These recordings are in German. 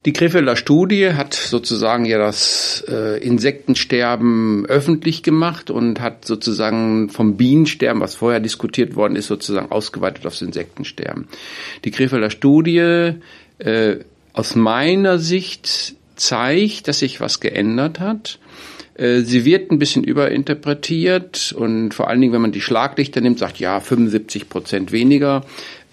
Die Krefelder Studie hat sozusagen ja das Insektensterben öffentlich gemacht und hat sozusagen vom Bienensterben, was vorher diskutiert worden ist, sozusagen ausgeweitet aufs Insektensterben. Die Krefelder Studie aus meiner Sicht zeigt, dass sich was geändert hat. Sie wird ein bisschen überinterpretiert und vor allen Dingen, wenn man die Schlaglichter nimmt, sagt ja 75% weniger.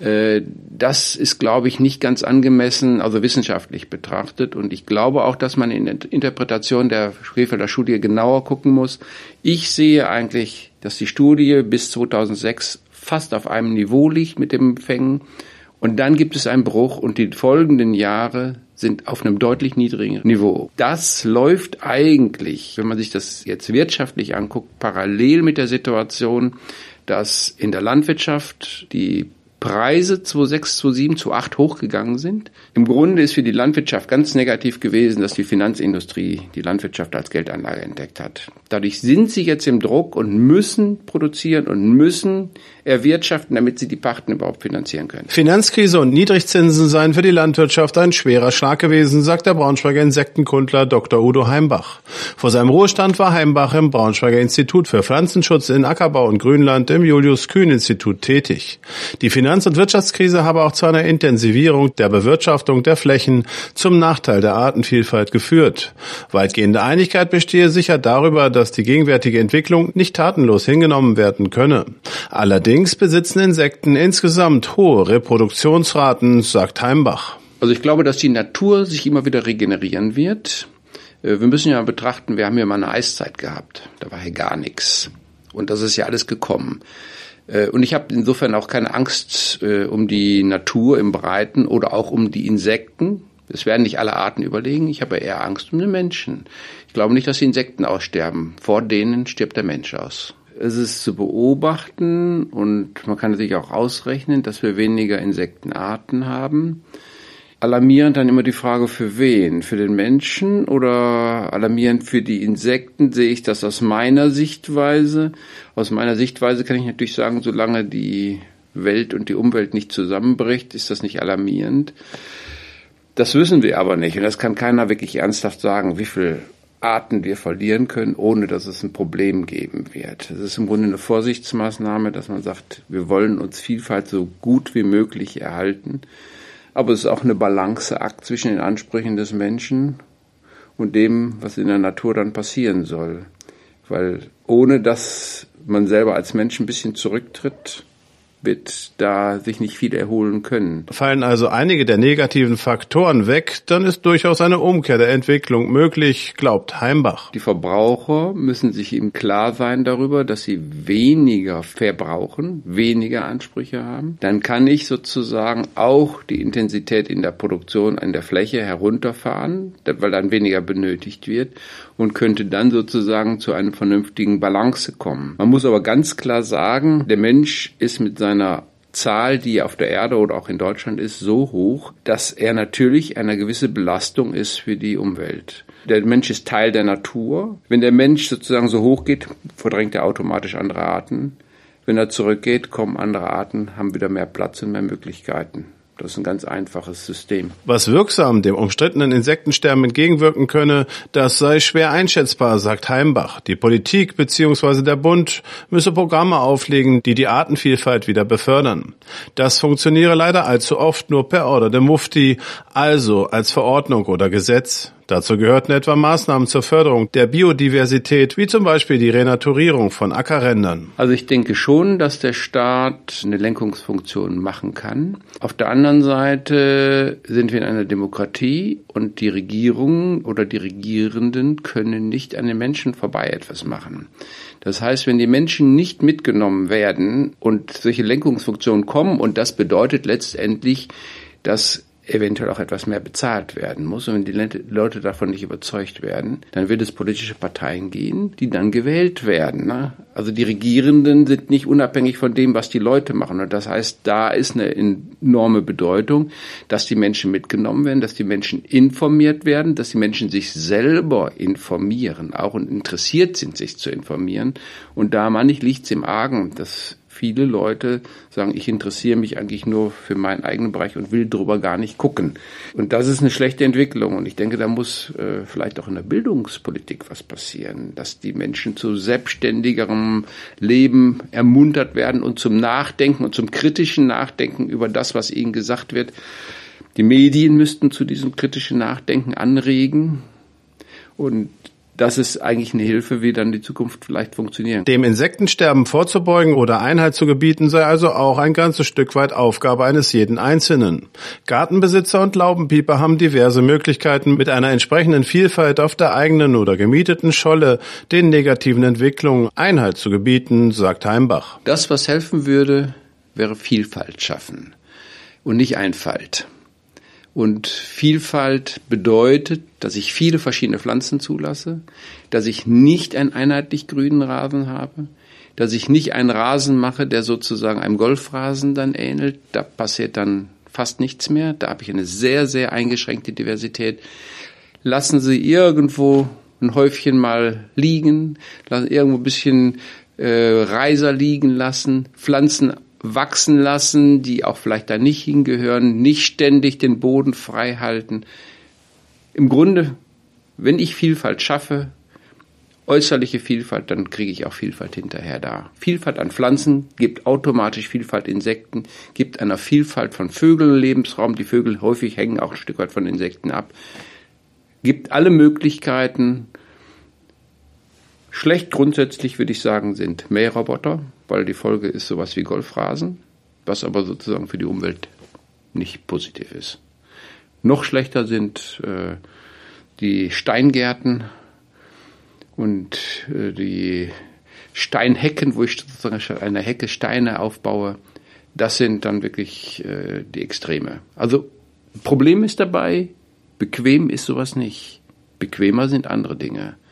Das ist, glaube ich, nicht ganz angemessen, also wissenschaftlich betrachtet. Und ich glaube auch, dass man in der Interpretation der Krefelder Studie genauer gucken muss. Ich sehe eigentlich, dass die Studie bis 2006 fast auf einem Niveau liegt mit dem Fängen. Und dann gibt es einen Bruch und die folgenden Jahre sind auf einem deutlich niedrigeren Niveau. Das läuft eigentlich, wenn man sich das jetzt wirtschaftlich anguckt, parallel mit der Situation, dass in der Landwirtschaft die Preise 2006, 2007, 2008 hochgegangen sind. Im Grunde ist für die Landwirtschaft ganz negativ gewesen, dass die Finanzindustrie die Landwirtschaft als Geldanlage entdeckt hat. Dadurch sind sie jetzt im Druck und müssen produzieren und müssen erwirtschaften, damit sie die Pachten überhaupt finanzieren können. Finanzkrise und Niedrigzinsen seien für die Landwirtschaft ein schwerer Schlag gewesen, sagt der Braunschweiger Insektenkundler Dr. Udo Heimbach. Vor seinem Ruhestand war Heimbach im Braunschweiger Institut für Pflanzenschutz in Ackerbau und Grünland im Julius-Kühn-Institut tätig. Die Finanz- und Wirtschaftskrise habe auch zu einer Intensivierung der Bewirtschaftung der Flächen zum Nachteil der Artenvielfalt geführt. Weitgehende Einigkeit bestehe sicher darüber, dass die gegenwärtige Entwicklung nicht tatenlos hingenommen werden könne. Allerdings besitzen Insekten insgesamt hohe Reproduktionsraten, sagt Heimbach. Also ich glaube, dass die Natur sich immer wieder regenerieren wird. Wir müssen ja betrachten, wir haben ja mal eine Eiszeit gehabt. Da war hier gar nichts. Und das ist ja alles gekommen. Und ich habe insofern auch keine Angst um die Natur im Breiten oder auch um die Insekten. Es werden nicht alle Arten überlegen. Ich habe eher Angst um den Menschen. Ich glaube nicht, dass die Insekten aussterben. Vor denen stirbt der Mensch aus. Es ist zu beobachten und man kann natürlich auch ausrechnen, dass wir weniger Insektenarten haben. Alarmierend dann immer die Frage, für wen? Für den Menschen oder alarmierend für die Insekten? Sehe ich das aus meiner Sichtweise? Aus meiner Sichtweise kann ich natürlich sagen, solange die Welt und die Umwelt nicht zusammenbricht, ist das nicht alarmierend. Das wissen wir aber nicht und das kann keiner wirklich ernsthaft sagen, wie viele Arten wir verlieren können, ohne dass es ein Problem geben wird. Es ist im Grunde eine Vorsichtsmaßnahme, dass man sagt, wir wollen uns Vielfalt so gut wie möglich erhalten. Aber es ist auch eine Balanceakt zwischen den Ansprüchen des Menschen und dem, was in der Natur dann passieren soll. Weil ohne dass man selber als Mensch ein bisschen zurücktritt, wird da sich nicht viel erholen können. Fallen also einige der negativen Faktoren weg, dann ist durchaus eine Umkehr der Entwicklung möglich, glaubt Heimbach. Die Verbraucher müssen sich im Klar sein darüber, dass sie weniger verbrauchen, weniger Ansprüche haben. Dann kann ich sozusagen auch die Intensität in der Produktion an der Fläche herunterfahren, weil dann weniger benötigt wird und könnte dann sozusagen zu einer vernünftigen Balance kommen. Man muss aber ganz klar sagen, der Mensch ist mit seiner Zahl, die auf der Erde oder auch in Deutschland ist, so hoch, dass er natürlich eine gewisse Belastung ist für die Umwelt. Der Mensch ist Teil der Natur. Wenn der Mensch sozusagen so hoch geht, verdrängt er automatisch andere Arten. Wenn er zurückgeht, kommen andere Arten, haben wieder mehr Platz und mehr Möglichkeiten. Das ist ein ganz einfaches System. Was wirksam dem umstrittenen Insektensterben entgegenwirken könne, das sei schwer einschätzbar, sagt Heimbach. Die Politik bzw. der Bund müsse Programme auflegen, die die Artenvielfalt wieder befördern. Das funktioniere leider allzu oft nur per Order de Mufti, also als Verordnung oder Gesetz. Dazu gehörten etwa Maßnahmen zur Förderung der Biodiversität, wie zum Beispiel die Renaturierung von Ackerrändern. Also ich denke schon, dass der Staat eine Lenkungsfunktion machen kann. Auf der anderen Seite sind wir in einer Demokratie und die Regierung oder die Regierenden können nicht an den Menschen vorbei etwas machen. Das heißt, wenn die Menschen nicht mitgenommen werden und solche Lenkungsfunktionen kommen, und das bedeutet letztendlich, dass eventuell auch etwas mehr bezahlt werden muss. Und wenn die Leute davon nicht überzeugt werden, dann wird es politische Parteien geben, die dann gewählt werden. Ne? Also die Regierenden sind nicht unabhängig von dem, was die Leute machen. Und das heißt, da ist eine enorme Bedeutung, dass die Menschen mitgenommen werden, dass die Menschen informiert werden, dass die Menschen sich selber informieren, auch und interessiert sind, sich zu informieren. Und da, meine ich, liegt es im Argen, dass viele Leute sagen, ich interessiere mich eigentlich nur für meinen eigenen Bereich und will drüber gar nicht gucken. Und das ist eine schlechte Entwicklung. Und ich denke, da muss vielleicht auch in der Bildungspolitik was passieren, dass die Menschen zu selbstständigerem Leben ermuntert werden und zum Nachdenken und zum kritischen Nachdenken über das, was ihnen gesagt wird. Die Medien müssten zu diesem kritischen Nachdenken anregen. Und das ist eigentlich eine Hilfe, wie dann die Zukunft vielleicht funktionieren. Dem Insektensterben vorzubeugen oder Einhalt zu gebieten, sei also auch ein ganzes Stück weit Aufgabe eines jeden Einzelnen. Gartenbesitzer und Laubenpieper haben diverse Möglichkeiten, mit einer entsprechenden Vielfalt auf der eigenen oder gemieteten Scholle den negativen Entwicklungen Einhalt zu gebieten, sagt Heimbach. Das, was helfen würde, wäre Vielfalt schaffen und nicht Einfalt. Und Vielfalt bedeutet, dass ich viele verschiedene Pflanzen zulasse, dass ich nicht einen einheitlich grünen Rasen habe, dass ich nicht einen Rasen mache, der sozusagen einem Golfrasen dann ähnelt. Da passiert dann fast nichts mehr. Da habe ich eine sehr, sehr eingeschränkte Diversität. Lassen Sie irgendwo ein Häufchen mal liegen, lassen irgendwo ein bisschen Reiser liegen lassen, Pflanzen wachsen lassen, die auch vielleicht da nicht hingehören, nicht ständig den Boden frei halten. Im Grunde, wenn ich Vielfalt schaffe, äußerliche Vielfalt, dann kriege ich auch Vielfalt hinterher da. Vielfalt an Pflanzen gibt automatisch Vielfalt Insekten, gibt einer Vielfalt von Vögeln Lebensraum. Die Vögel häufig hängen auch ein Stück weit von Insekten ab. Gibt alle Möglichkeiten. Schlecht grundsätzlich, würde ich sagen, sind Mähroboter, weil die Folge ist sowas wie Golfrasen, was aber sozusagen für die Umwelt nicht positiv ist. Noch schlechter sind die Steingärten und die Steinhecken, wo ich sozusagen eine Hecke Steine aufbaue. Das sind dann wirklich die Extreme. Also Problem ist dabei, bequem ist sowas nicht. Bequemer sind andere Dinge.